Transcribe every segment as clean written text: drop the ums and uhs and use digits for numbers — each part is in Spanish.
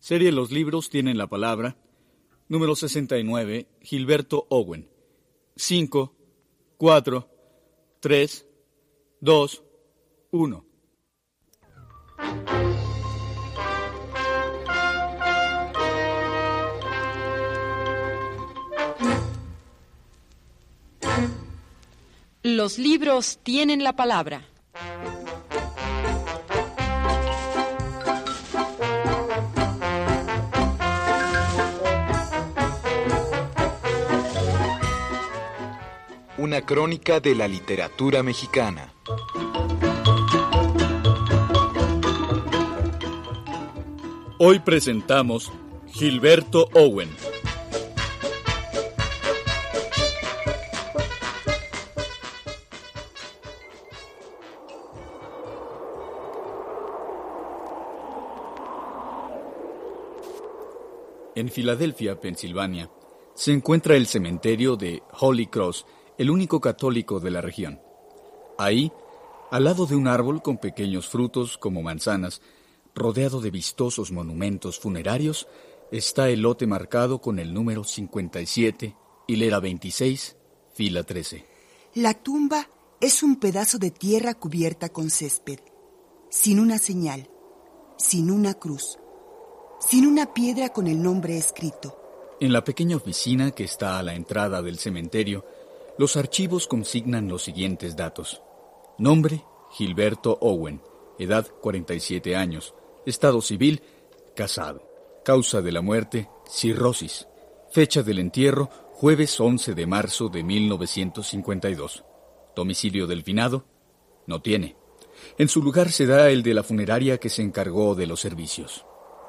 Serie Los libros tienen la palabra. Número 69, Gilberto Owen. 5, 4, 3, 2, 1. Los libros tienen la palabra. Una crónica de la literatura mexicana. Hoy presentamos Gilberto Owen. En Filadelfia, Pensilvania, se encuentra el cementerio de Holy Cross, el único católico de la región. Ahí, al lado de un árbol con pequeños frutos como manzanas, rodeado de vistosos monumentos funerarios, está el lote marcado con el número 57, hilera 26, fila 13. La tumba es un pedazo de tierra cubierta con césped, sin una señal, sin una cruz, sin una piedra con el nombre escrito. En la pequeña oficina que está a la entrada del cementerio, los archivos consignan los siguientes datos. Nombre, Gilberto Owen. Edad, 47 años. Estado civil, casado. Causa de la muerte, cirrosis. Fecha del entierro, jueves 11 de marzo de 1952. Domicilio del finado, no tiene. En su lugar se da el de la funeraria que se encargó de los servicios.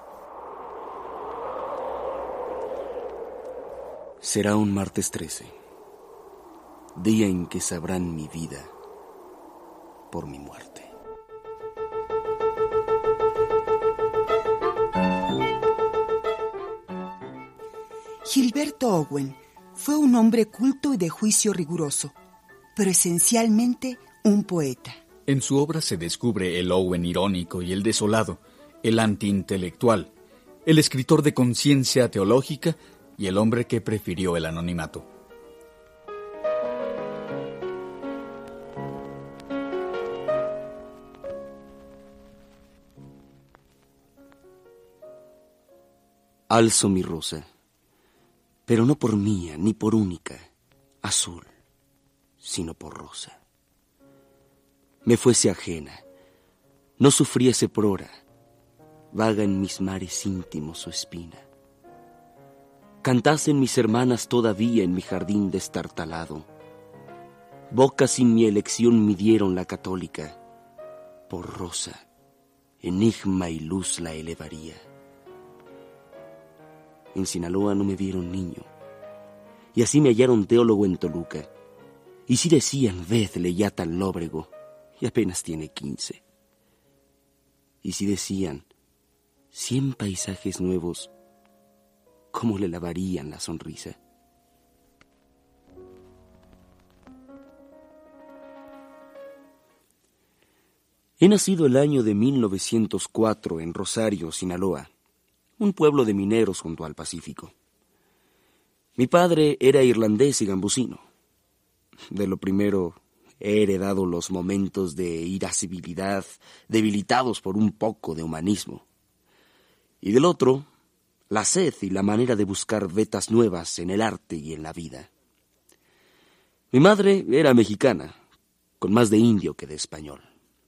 Será un martes 13, día en que sabrán mi vida por mi muerte. Gilberto Owen fue un hombre culto y de juicio riguroso, pero esencialmente un poeta. En su obra se descubre el Owen irónico y el desolado, el antiintelectual, el escritor de conciencia teológica y el hombre que prefirió el anonimato. Alzo mi rosa, pero no por mía ni por única, azul, sino por rosa. Me fuese ajena, no sufriese prora, vaga en mis mares íntimos su espina. Cantasen mis hermanas todavía en mi jardín destartalado. Boca sin mi elección midieron la católica. Por rosa, enigma y luz la elevaría. En Sinaloa no me vieron niño, y así me hallaron teólogo en Toluca. Y si decían, vedle ya tan lóbrego, y apenas tiene 15. Y si decían, 100 paisajes nuevos, ¿cómo le lavarían la sonrisa? He nacido el año de 1904 en Rosario, Sinaloa, un pueblo de mineros junto al Pacífico. Mi padre era irlandés y gambusino. De lo primero he heredado los momentos de irascibilidad debilitados por un poco de humanismo. Y del otro, la sed y la manera de buscar vetas nuevas en el arte y en la vida. Mi madre era mexicana, con más de indio que de español.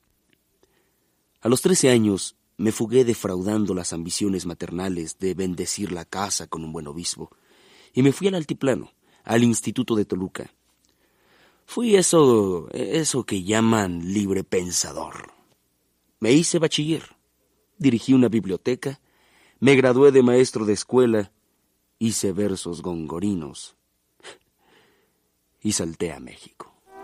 A los 13 años me fugué defraudando las ambiciones maternales de bendecir la casa con un buen obispo, y me fui al altiplano, al Instituto de Toluca. Fui eso que llaman libre pensador. Me hice bachiller, dirigí una biblioteca, me gradué de maestro de escuela, hice versos gongorinos y salté a México.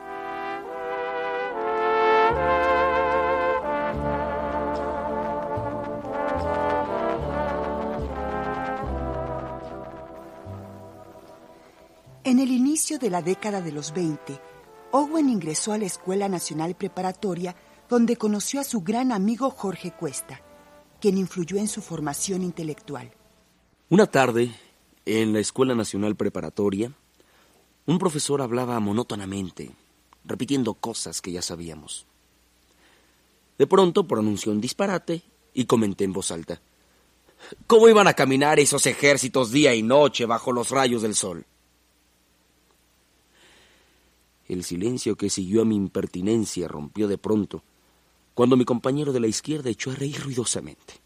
En el inicio de la década de los 20, Owen ingresó a la Escuela Nacional Preparatoria, donde conoció a su gran amigo Jorge Cuesta, quien influyó en su formación intelectual. Una tarde, en la Escuela Nacional Preparatoria, un profesor hablaba monótonamente, repitiendo cosas que ya sabíamos. De pronto pronunció un disparate y comenté en voz alta: ¿cómo iban a caminar esos ejércitos día y noche bajo los rayos del sol? El silencio que siguió a mi impertinencia rompió de pronto, cuando mi compañero de la izquierda echó a reír ruidosamente.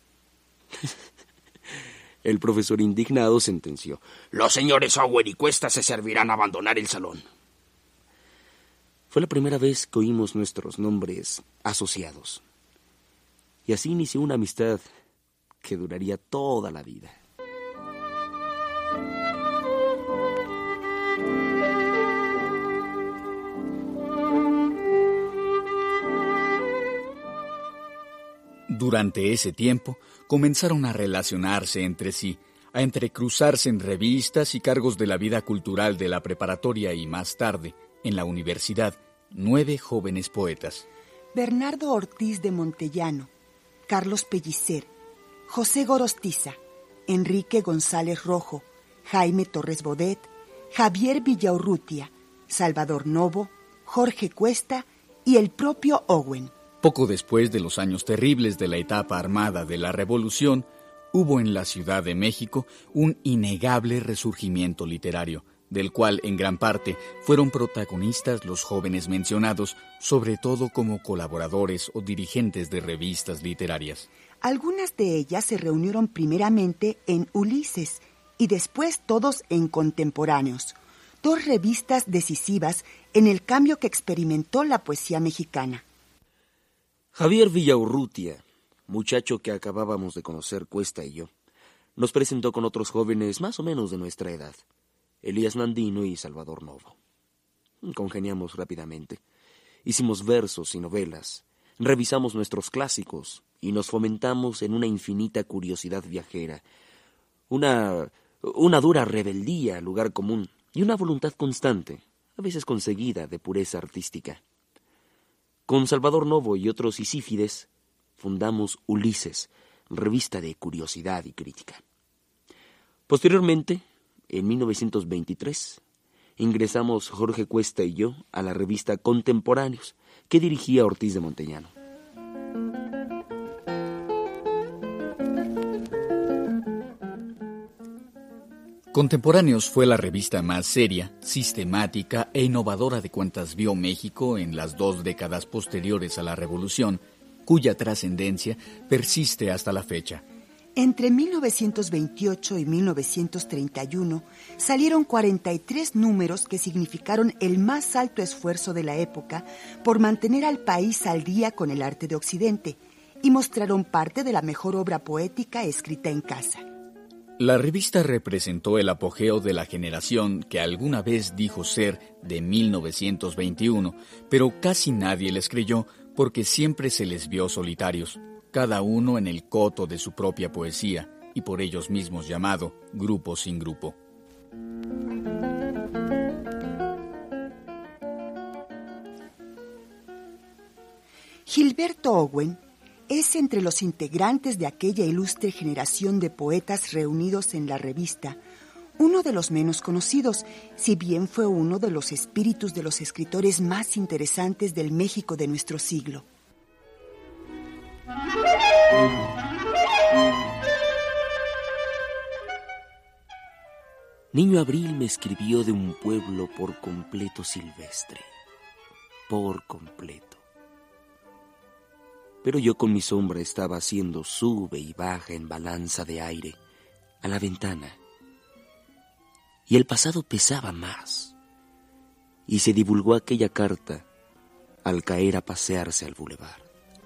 El profesor indignado sentenció: los señores Owen y Cuesta se servirán a abandonar el salón. Fue la primera vez que oímos nuestros nombres asociados. Y así inició una amistad que duraría toda la vida. Durante ese tiempo, comenzaron a relacionarse entre sí, a entrecruzarse en revistas y cargos de la vida cultural de la preparatoria y más tarde, en la universidad, 9 jóvenes poetas. Bernardo Ortiz de Montellano, Carlos Pellicer, José Gorostiza, Enrique González Rojo, Jaime Torres Bodet, Javier Villaurrutia, Salvador Novo, Jorge Cuesta y el propio Owen. Poco después de los años terribles de la etapa armada de la Revolución, hubo en la Ciudad de México un innegable resurgimiento literario, del cual en gran parte fueron protagonistas los jóvenes mencionados, sobre todo como colaboradores o dirigentes de revistas literarias. Algunas de ellas se reunieron primeramente en Ulises y después todos en Contemporáneos, 2 revistas decisivas en el cambio que experimentó la poesía mexicana. Javier Villaurrutia, muchacho que acabábamos de conocer Cuesta y yo, nos presentó con otros jóvenes más o menos de nuestra edad, Elías Nandino y Salvador Novo. Congeniamos rápidamente. Hicimos versos y novelas, revisamos nuestros clásicos y nos fomentamos en una infinita curiosidad viajera, una dura rebeldía al lugar común y una voluntad constante, a veces conseguida, de pureza artística. Con Salvador Novo y otros isífides fundamos Ulises, revista de curiosidad y crítica. Posteriormente, en 1923, ingresamos Jorge Cuesta y yo a la revista Contemporáneos, que dirigía Ortiz de Montellano. Contemporáneos fue la revista más seria, sistemática e innovadora de cuantas vio México en las 2 décadas posteriores a la Revolución, cuya trascendencia persiste hasta la fecha. Entre 1928 y 1931 salieron 43 números que significaron el más alto esfuerzo de la época por mantener al país al día con el arte de Occidente y mostraron parte de la mejor obra poética escrita en casa. La revista representó el apogeo de la generación que alguna vez dijo ser de 1921, pero casi nadie les creyó porque siempre se les vio solitarios, cada uno en el coto de su propia poesía y por ellos mismos llamado grupo sin grupo. Gilberto Owen es entre los integrantes de aquella ilustre generación de poetas reunidos en la revista, uno de los menos conocidos, si bien fue uno de los espíritus de los escritores más interesantes del México de nuestro siglo. Niño Abril me escribió de un pueblo por completo silvestre, por completo. Pero yo con mi sombra estaba haciendo sube y baja en balanza de aire a la ventana. Y el pasado pesaba más. Y se divulgó aquella carta al caer a pasearse al bulevar.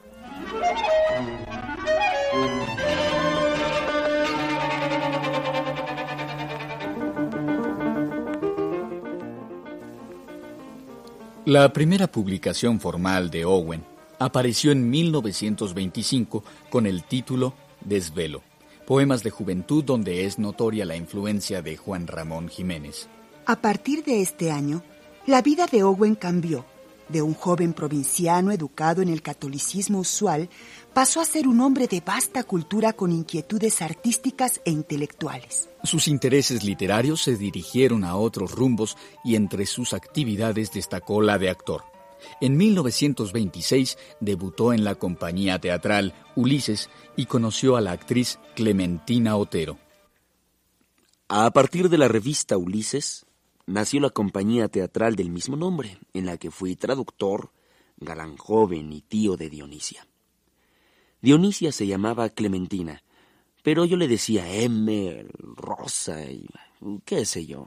La primera publicación formal de Owen apareció en 1925 con el título Desvelo, poemas de juventud donde es notoria la influencia de Juan Ramón Jiménez. A partir de este año, la vida de Owen cambió, De un joven provinciano educado en el catolicismo usual, pasó a ser un hombre de vasta cultura con inquietudes artísticas e intelectuales. Sus intereses literarios se dirigieron a otros rumbos y entre sus actividades destacó la de actor. En 1926 debutó en la compañía teatral Ulises y conoció a la actriz Clementina Otero. A partir de la revista Ulises, nació la compañía teatral del mismo nombre, en la que fui traductor, galán joven y tío de Dionisia. Dionisia se llamaba Clementina, pero yo le decía M, Rosa y qué sé yo.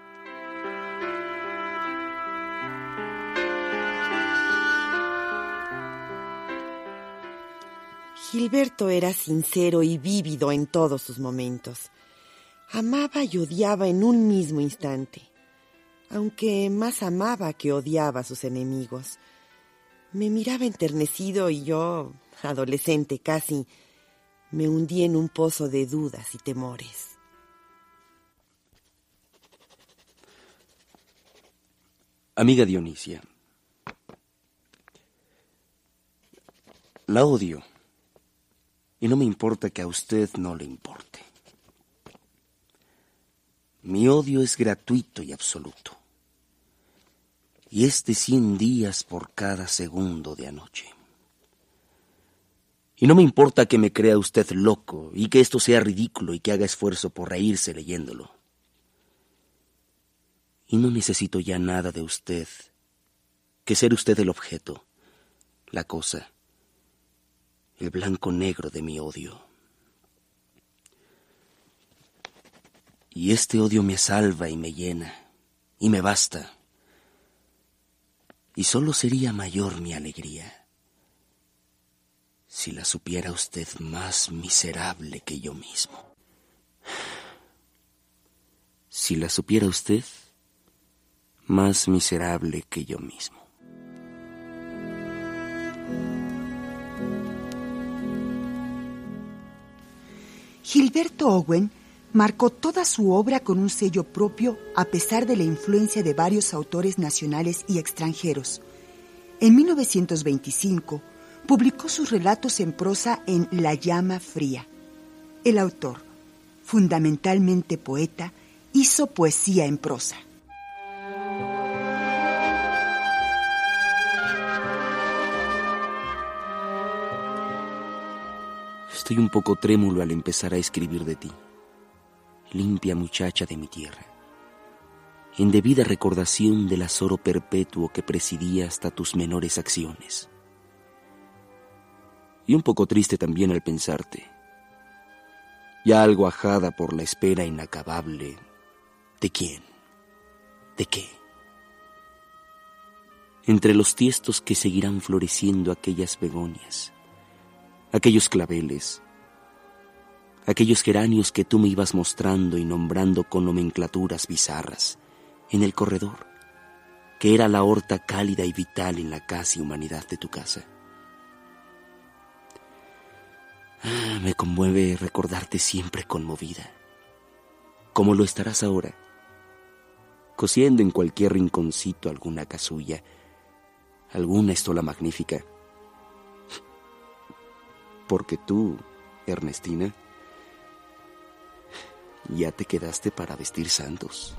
Gilberto era sincero y vívido en todos sus momentos. Amaba y odiaba en un mismo instante, aunque más amaba que odiaba a sus enemigos. Me miraba enternecido y yo, adolescente casi, me hundí en un pozo de dudas y temores. Amiga Dionisia, la odio. Y no me importa que a usted no le importe. Mi odio es gratuito y absoluto. Y es de 100 días por cada segundo de anoche. Y no me importa que me crea usted loco y que esto sea ridículo y que haga esfuerzo por reírse leyéndolo. Y no necesito ya nada de usted, que ser usted el objeto, la cosa, el blanco negro de mi odio. Y este odio me salva y me llena, y me basta. Y solo sería mayor mi alegría si la supiera usted más miserable que yo mismo. Si la supiera usted más miserable que yo mismo. Gilberto Owen marcó toda su obra con un sello propio a pesar de la influencia de varios autores nacionales y extranjeros. En 1925 publicó sus relatos en prosa en La llama fría. El autor, fundamentalmente poeta, hizo poesía en prosa. Estoy un poco trémulo al empezar a escribir de ti, limpia muchacha de mi tierra, en debida recordación del azoro perpetuo que presidía hasta tus menores acciones. Y un poco triste también al pensarte, ya algo ajada por la espera inacabable. ¿De quién? ¿De qué? Entre los tiestos que seguirán floreciendo aquellas begonias, aquellos claveles, aquellos geranios que tú me ibas mostrando y nombrando con nomenclaturas bizarras en el corredor, que era la horta cálida y vital en la casi humanidad de tu casa. Me conmueve recordarte siempre conmovida, como lo estarás ahora, cosiendo en cualquier rinconcito alguna casulla, alguna estola magnífica. Porque tú, Ernestina, ya te quedaste para vestir santos.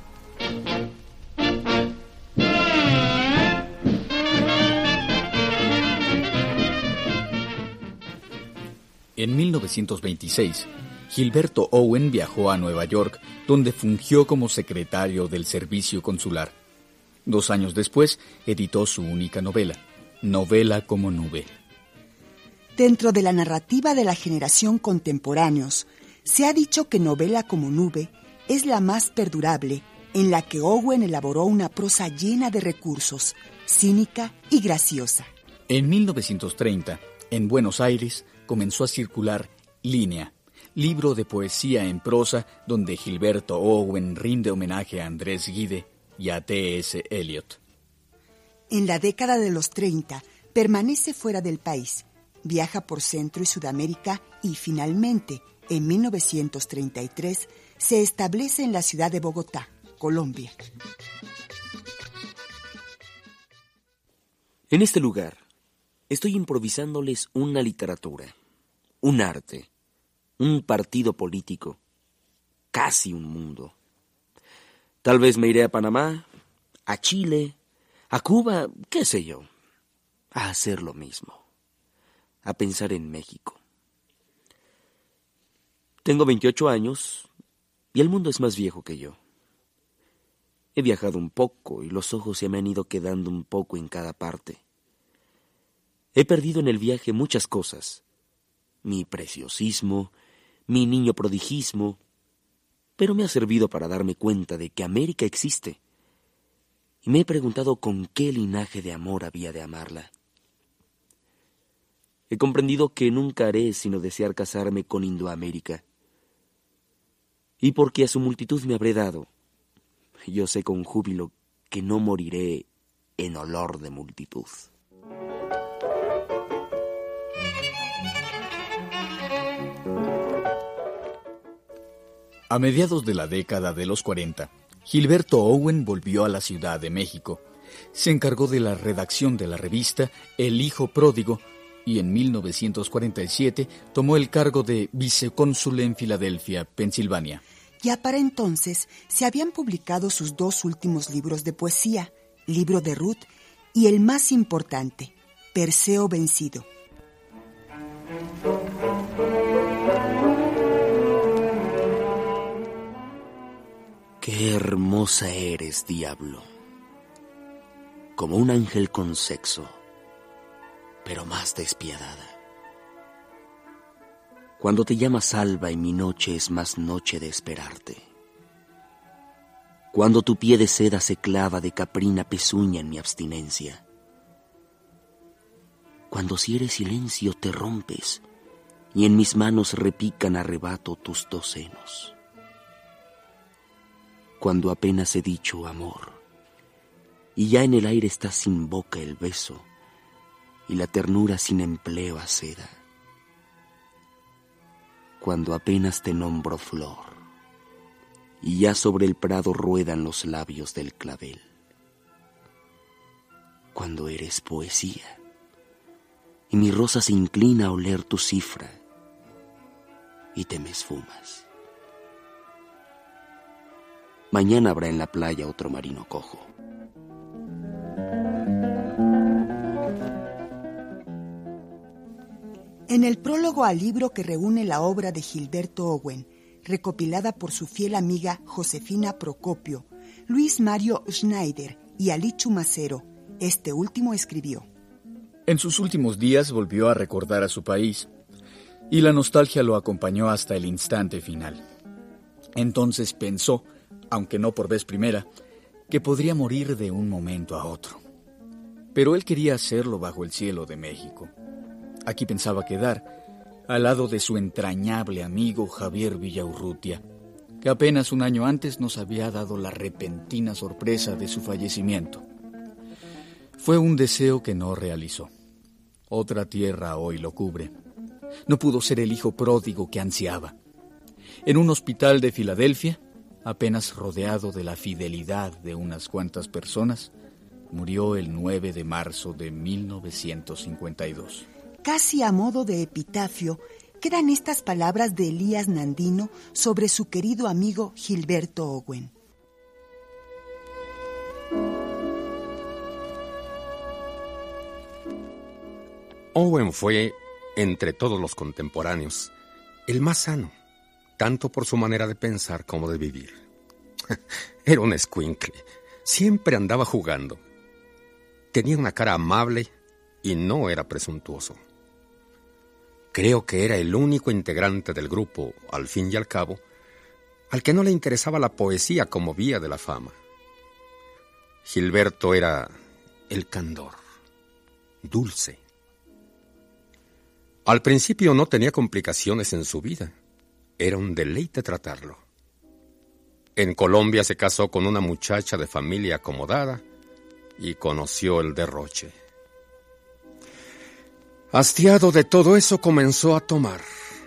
En 1926, Gilberto Owen viajó a Nueva York, donde fungió como secretario del servicio consular. 2 años después, editó su única novela, Novela como nube. Dentro de la narrativa de la generación contemporáneos, se ha dicho que Novela como nube es la más perdurable, en la que Owen elaboró una prosa llena de recursos, cínica y graciosa. En 1930, en Buenos Aires, comenzó a circular Línea, libro de poesía en prosa donde Gilberto Owen rinde homenaje a Andrés Gide y a T.S. Eliot. En la década de los 30, permanece fuera del país, viaja por Centro y Sudamérica y finalmente, en 1933, se establece en la ciudad de Bogotá, Colombia. En este lugar estoy improvisándoles una literatura, un arte, un partido político, casi un mundo. Tal vez me iré a Panamá, a Chile, a Cuba, qué sé yo, a hacer lo mismo, a pensar en México. Tengo 28 años y el mundo es más viejo que yo. He viajado un poco y los ojos se me han ido quedando un poco en cada parte. He perdido en el viaje muchas cosas, mi preciosismo, mi niño prodigismo, pero me ha servido para darme cuenta de que América existe. Y me he preguntado con qué linaje de amor había de amarla. He comprendido que nunca haré sino desear casarme con Indoamérica. Y porque a su multitud me habré dado, yo sé con júbilo que no moriré en olor de multitud. A mediados de la década de los 40, Gilberto Owen volvió a la Ciudad de México. Se encargó de la redacción de la revista El Hijo Pródigo y en 1947 tomó el cargo de vicecónsul en Filadelfia, Pensilvania. Ya para entonces se habían publicado sus 2 últimos libros de poesía, Libro de Ruth y el más importante, Perseo vencido. Qué hermosa eres, diablo, como un ángel con sexo, pero más despiadada. Cuando te llamas alba y mi noche es más noche de esperarte. Cuando tu pie de seda se clava de caprina pezuña en mi abstinencia. Cuando si eres silencio te rompes y en mis manos repican arrebato tus 2 senos. Cuando apenas he dicho amor y ya en el aire está sin boca el beso y la ternura sin empleo a seda. Cuando apenas te nombro flor y ya sobre el prado ruedan los labios del clavel. Cuando eres poesía y mi rosa se inclina a oler tu cifra y te me esfumas. Mañana habrá en la playa otro marino cojo. En el prólogo al libro que reúne la obra de Gilberto Owen, recopilada por su fiel amiga Josefina Procopio, Luis Mario Schneider y Alichu Macero, este último escribió: En sus últimos días volvió a recordar a su país, y la nostalgia lo acompañó hasta el instante final. Entonces pensó, aunque no por vez primera, que podría morir de un momento a otro. Pero él quería hacerlo bajo el cielo de México. Aquí pensaba quedar, al lado de su entrañable amigo Javier Villaurrutia, que apenas un año antes nos había dado la repentina sorpresa de su fallecimiento. Fue un deseo que no realizó. Otra tierra hoy lo cubre. No pudo ser el hijo pródigo que ansiaba. En un hospital de Filadelfia, apenas rodeado de la fidelidad de unas cuantas personas, murió el 9 de marzo de 1952. Casi a modo de epitafio, quedan estas palabras de Elías Nandino sobre su querido amigo Gilberto Owen. Owen fue, entre todos los contemporáneos, el más sano, tanto por su manera de pensar como de vivir. Era un escuincle, siempre andaba jugando. Tenía una cara amable y no era presuntuoso. Creo que era el único integrante del grupo, al fin y al cabo, al que no le interesaba la poesía como vía de la fama. Gilberto era el candor, dulce. Al principio no tenía complicaciones en su vida. Era un deleite tratarlo. En Colombia se casó con una muchacha de familia acomodada y conoció el derroche. Hastiado de todo eso, comenzó a tomar.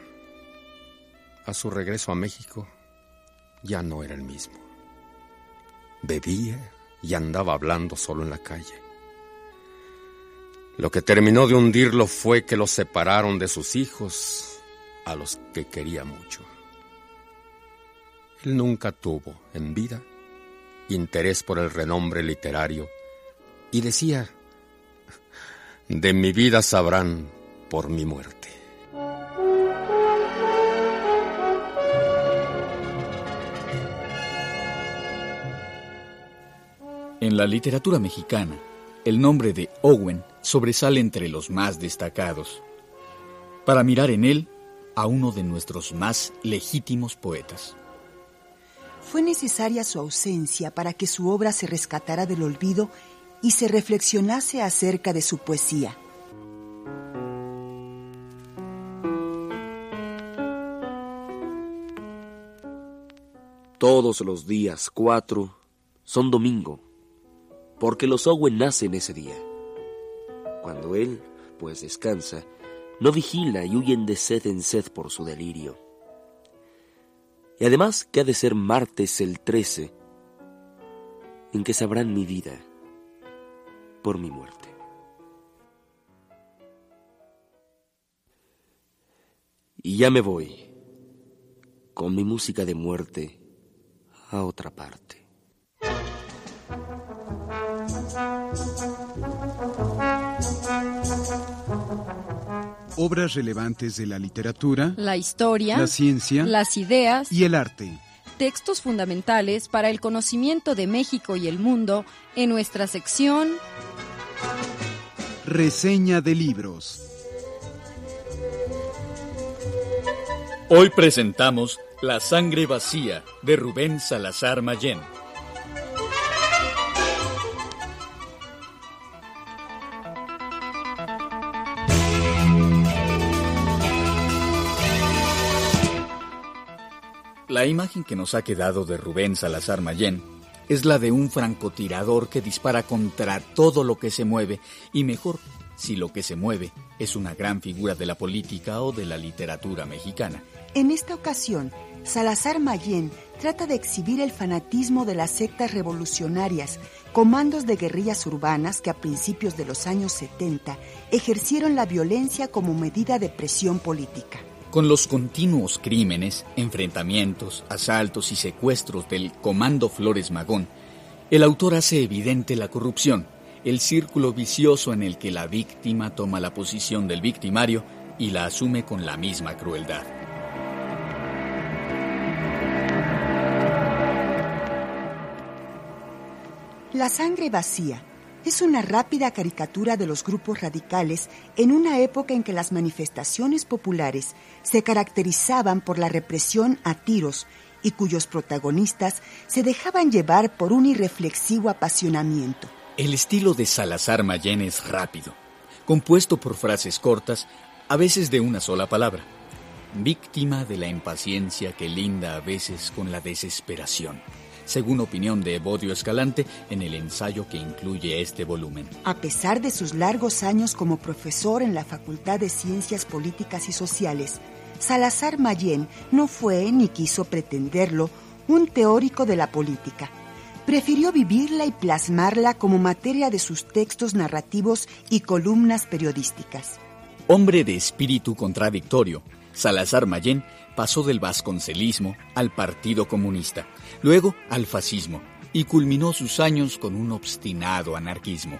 A su regreso a México, ya no era el mismo. Bebía y andaba hablando solo en la calle. Lo que terminó de hundirlo fue que lo separaron de sus hijos, a los que quería mucho. Él nunca tuvo, en vida, interés por el renombre literario y decía: de mi vida sabrán por mi muerte. En la literatura mexicana, el nombre de Owen sobresale entre los más destacados, para mirar en él a uno de nuestros más legítimos poetas. Fue necesaria su ausencia para que su obra se rescatara del olvido y se reflexionase acerca de su poesía. Todos los días 4 son domingo, porque los Owen nacen ese día. Cuando él, pues, descansa, no vigila y huyen de sed en sed por su delirio. Y además que ha de ser martes el 13, en que sabrán mi vida por mi muerte. Y ya me voy, con mi música de muerte, a otra parte. Obras relevantes de la literatura, La historia, la ciencia las ideas y el arte. Textos fundamentales para el conocimiento de México y el mundo en nuestra sección Reseña de libros. Hoy presentamos La sangre vacía, de Rubén Salazar Mayén. La imagen que nos ha quedado de Rubén Salazar Mayén es la de un francotirador que dispara contra todo lo que se mueve, y mejor si lo que se mueve es una gran figura de la política o de la literatura mexicana. En esta ocasión, Salazar Mayén trata de exhibir el fanatismo de las sectas revolucionarias, comandos de guerrillas urbanas que a principios de los años 70 ejercieron la violencia como medida de presión política. Con los continuos crímenes, enfrentamientos, asaltos y secuestros del Comando Flores Magón, el autor hace evidente la corrupción, el círculo vicioso en el que la víctima toma la posición del victimario y la asume con la misma crueldad. La sangre vacía es una rápida caricatura de los grupos radicales en una época en que las manifestaciones populares se caracterizaban por la represión a tiros y cuyos protagonistas se dejaban llevar por un irreflexivo apasionamiento. El estilo de Salazar Mayén es rápido, compuesto por frases cortas, a veces de una sola palabra, víctima de la impaciencia que linda a veces con la desesperación, según opinión de Evodio Escalante en el ensayo que incluye este volumen. A pesar de sus largos años como profesor en la Facultad de Ciencias Políticas y Sociales, Salazar Mayén no fue, ni quiso pretenderlo, un teórico de la política. Prefirió vivirla y plasmarla como materia de sus textos narrativos y columnas periodísticas. Hombre de espíritu contradictorio, Salazar Mayén pasó del vasconcelismo al Partido Comunista, luego al fascismo, y culminó sus años con un obstinado anarquismo.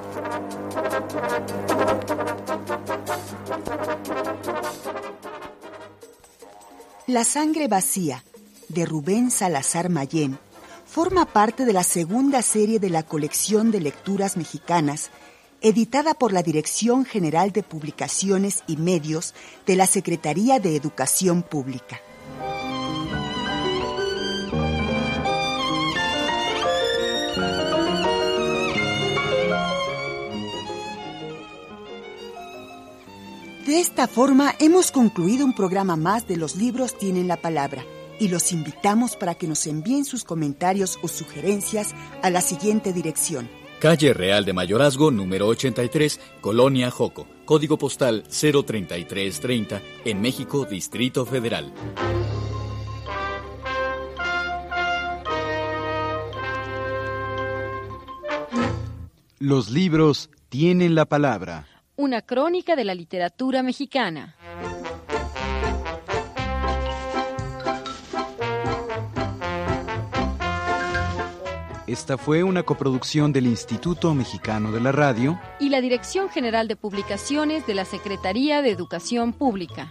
La sangre vacía, de Rubén Salazar Mayén, forma parte de la segunda serie de la colección de lecturas mexicanas, editada por la Dirección General de Publicaciones y Medios de la Secretaría de Educación Pública. De esta forma hemos concluido un programa más de Los Libros Tienen la Palabra y los invitamos para que nos envíen sus comentarios o sugerencias a la siguiente dirección: Calle Real de Mayorazgo, número 83, Colonia Joco, código postal 03330, en México, Distrito Federal. Los libros tienen la palabra. Una crónica de la literatura mexicana. Esta fue una coproducción del Instituto Mexicano de la Radio y la Dirección General de Publicaciones de la Secretaría de Educación Pública.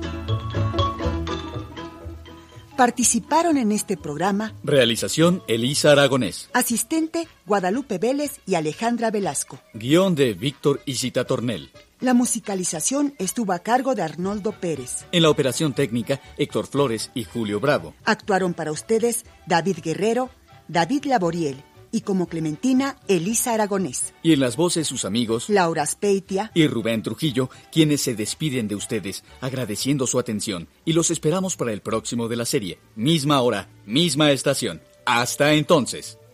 Participaron en este programa Realización Elisa Aragonés. asistente Guadalupe Vélez y Alejandra Velasco. Guión de Víctor Isita Tornel. La musicalización estuvo a cargo de Arnoldo Pérez. En la operación técnica, Héctor Flores y Julio Bravo. Actuaron para ustedes David Guerrero, David Laboriel y como Clementina, Elisa Aragonés. Y en las voces sus amigos Laura Speitia y Rubén Trujillo, quienes se despiden de ustedes agradeciendo su atención y los esperamos para el próximo de la serie. Misma hora, misma estación. Hasta entonces.